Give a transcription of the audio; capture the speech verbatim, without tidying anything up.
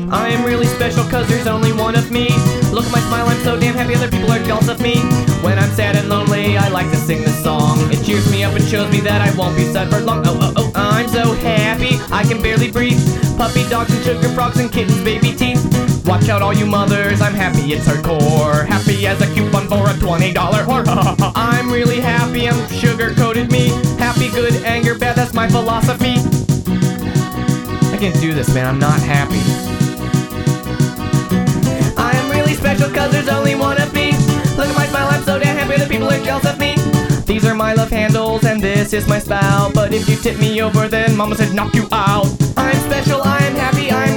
I am really special cause there's only one of me. Look at my smile, I'm so damn happy other people are jealous of me. When I'm sad and lonely, I like to sing this song. It cheers me up and shows me that I won't be sad for long. Oh, oh, oh, I'm so happy, I can barely breathe. Puppy dogs and sugar frogs and kittens, baby teeth. Watch out all you mothers, I'm happy, it's hardcore. Happy as a coupon for a twenty dollar whore. I'm really happy, I'm sugar-coated me. Happy, good, anger, bad, that's my philosophy. I can't do this, man, I'm not happy. I am really special cause there's only one of me. Look at my smile, I'm so damn happy that people are jealous of me. These are my love handles and this is my spout. But if you tip me over then mama said knock you out. I'm special, I am happy, I